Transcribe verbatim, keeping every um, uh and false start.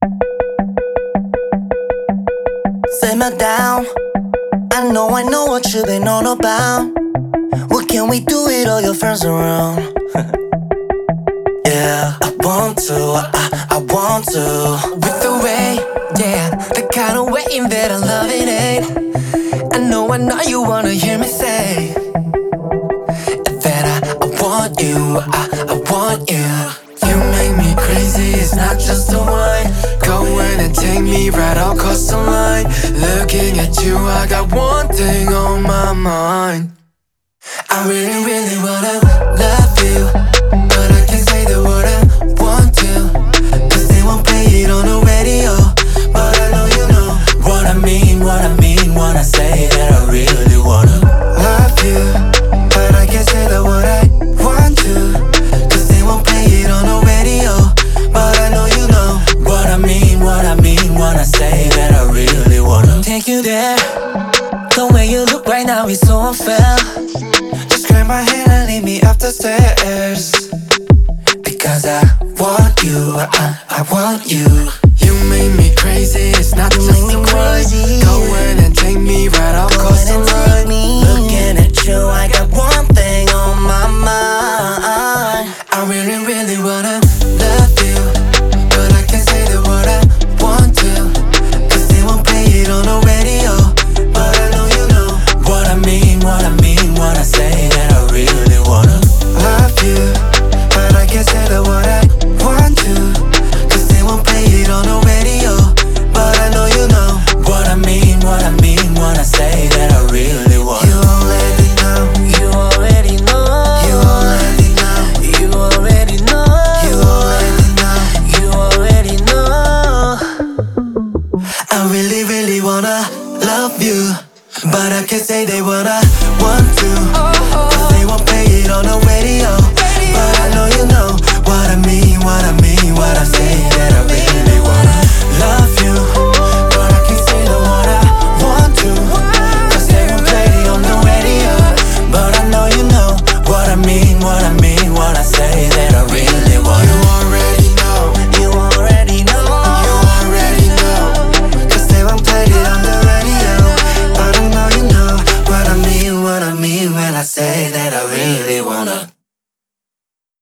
Simmer down. I know, I know what you've been on about. What can we do with all your friends around? Yeah, I want to, I, I, I want to. With the way, yeah, the kind of way that I love it ain't. I know, I know you wanna hear me say that I, I want you, I, I want you. You make me crazy, it's not just a wine. Go in and take me right across the line. Looking at you, I got one thing on my mind. I really, really wanna love you, but I can't say the word I want to, cause they won't play it on the radio. But I know you know what I mean, what I mean when I say that I really wanna love you, but I can't say the word I want to, cause they won't play it on the radio. But I know you know what I mean, what I mean when I say that I really wanna take you there. The way you look right now is so unfair. Just grab my hand and lead me up the stairs, because I want you, I, I want you. You make me crazy, it's not You just make me a word. crazy. Go in and take me right Go across the ahead and line. take me. Looking at you, I got one thing on my mind. I really, really wanna love you, but I can't say the word I want to, cause they won't play it on the radio. But I know you know what I mean, what I mean when I say that I really wanna love you, but I can't say the word I want to, cause they won't play it on the radio. But I know you know what I mean, what I mean when I say that I really wanna. You already know, you already know, you already know, you already know, you already know, you already know. I really, really wanna love you, but I can't say they wanna want to,